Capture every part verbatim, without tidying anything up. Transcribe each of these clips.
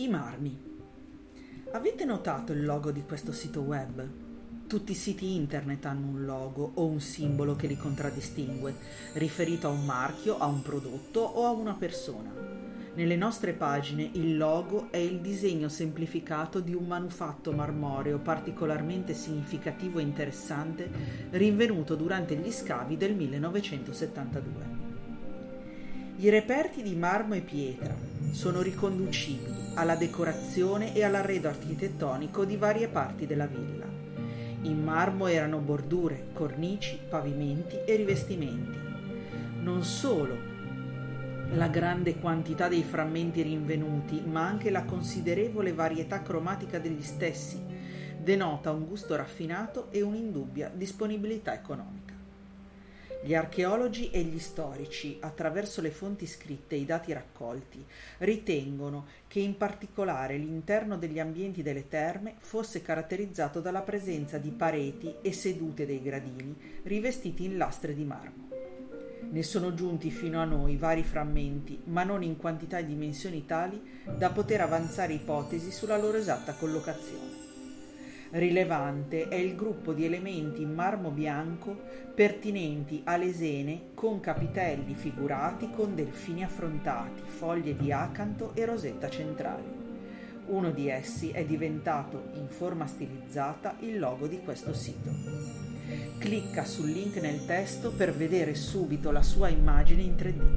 I marmi. Avete notato il logo di questo sito web? Tutti i siti internet hanno un logo o un simbolo che li contraddistingue, riferito a un marchio, a un prodotto o a una persona. Nelle nostre pagine il logo è il disegno semplificato di un manufatto marmoreo particolarmente significativo e interessante rinvenuto durante gli scavi del millenovecentosettantadue. I reperti di marmo e pietra sono riconducibili alla decorazione e all'arredo architettonico di varie parti della villa. In marmo erano bordure, cornici, pavimenti e rivestimenti. Non solo la grande quantità dei frammenti rinvenuti, ma anche la considerevole varietà cromatica degli stessi denota un gusto raffinato e un'indubbia disponibilità economica. Gli archeologi e gli storici, attraverso le fonti scritte e i dati raccolti, ritengono che in particolare l'interno degli ambienti delle terme fosse caratterizzato dalla presenza di pareti e sedute dei gradini rivestiti in lastre di marmo. Ne sono giunti fino a noi vari frammenti, ma non in quantità e dimensioni tali da poter avanzare ipotesi sulla loro esatta collocazione. Rilevante è il gruppo di elementi in marmo bianco pertinenti a lesene con capitelli figurati con delfini affrontati, foglie di acanto e rosetta centrale. Uno di essi è diventato, in forma stilizzata, il logo di questo sito. Clicca sul link nel testo per vedere subito la sua immagine in tre D.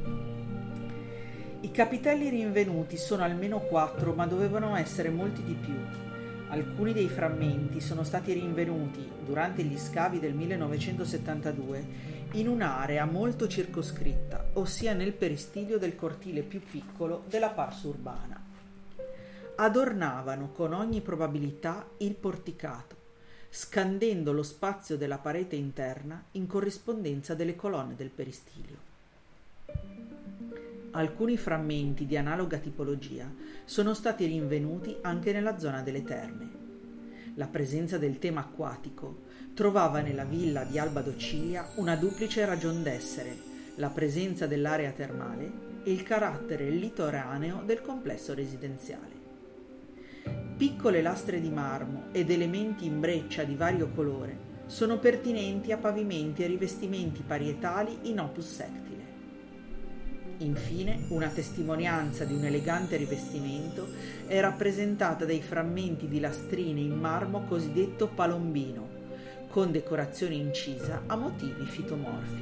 I capitelli rinvenuti sono almeno quattro, ma dovevano essere molti di più. Alcuni dei frammenti sono stati rinvenuti, durante gli scavi del millenovecentosettantadue, in un'area molto circoscritta, ossia nel peristilio del cortile più piccolo della pars urbana. Adornavano con ogni probabilità il porticato, scandendo lo spazio della parete interna in corrispondenza delle colonne del peristilio. Alcuni frammenti di analoga tipologia sono stati rinvenuti anche nella zona delle terme. La presenza del tema acquatico trovava nella villa di Alba d'Ocilia una duplice ragion d'essere: la presenza dell'area termale e il carattere litoraneo del complesso residenziale. Piccole lastre di marmo ed elementi in breccia di vario colore sono pertinenti a pavimenti e rivestimenti parietali in opus sectile. Infine, una testimonianza di un elegante rivestimento è rappresentata dai frammenti di lastrine in marmo cosiddetto palombino, con decorazione incisa a motivi fitomorfi.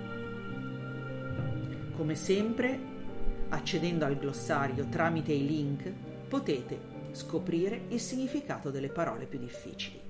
Come sempre, accedendo al glossario tramite i link, potete scoprire il significato delle parole più difficili.